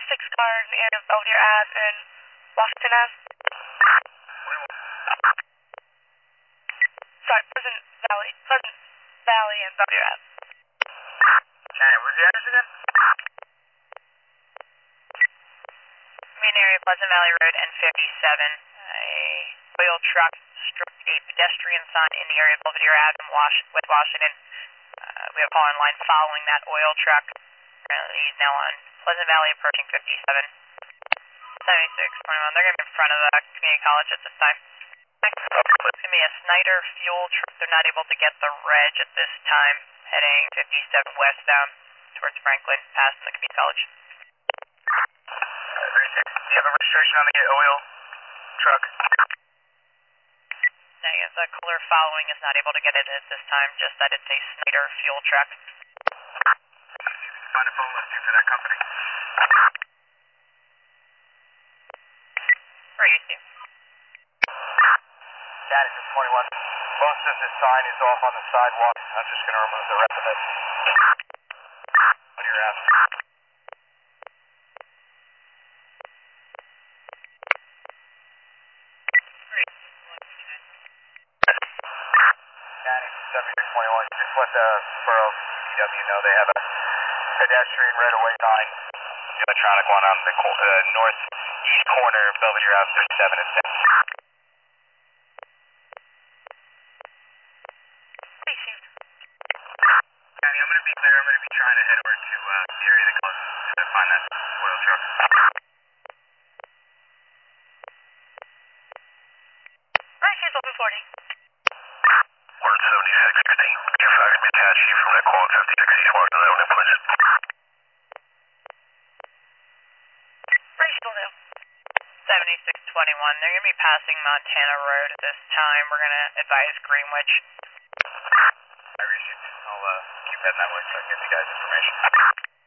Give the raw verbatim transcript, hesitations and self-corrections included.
six car in the area of Belvedere Ave and Washington Ave. Sorry, Pleasant Valley. Pleasant Valley and Belvedere Ave. Okay, what's the address again? Main area, Pleasant Valley Road, N fifty-seven. A oil truck struck a pedestrian sign in the area of Belvedere Ave and Wash with Washington. Uh, we have a call in line following that oil truck. Apparently he's now on Pleasant Valley approaching fifty-seven. seventy-six twenty-one. They're going to be in front of the community college at this time. Next, it's going to be a Snyder fuel truck. They're not able to get the reg at this time, heading fifty-seven westbound towards Franklin, past the community college. thirty-six. Do you have a registration on the oil truck? Negative. The caller following is not able to get it at this time, just that it's a Snyder fuel truck. Find a phone listing for that company. Where are you, Steve? Status is twenty-one. Most of the sign is off on the sidewalk. I'm just going to remove the rest of it. What are your asking? seventy-six twenty-one. Just let the borough D P W know they have a pedestrian right-of-way sign. The electronic one on the uh, northeast corner of Belvedere Ave, thirty-seven and six. Danny, I'm going to be there. I'm going to be trying to head over to uh, the area that closest to find that oil truck. Right, here's open forty. Word seventy-six sixty. Your fax be attached to you from that call at fifty-six East Washington Avenue, please. Right, still now. seventy-six twenty-one. They're going to be passing Montana Road at this time. We're going to advise Greenwich. I received. I'll uh, keep heading that way so I can get you guys information.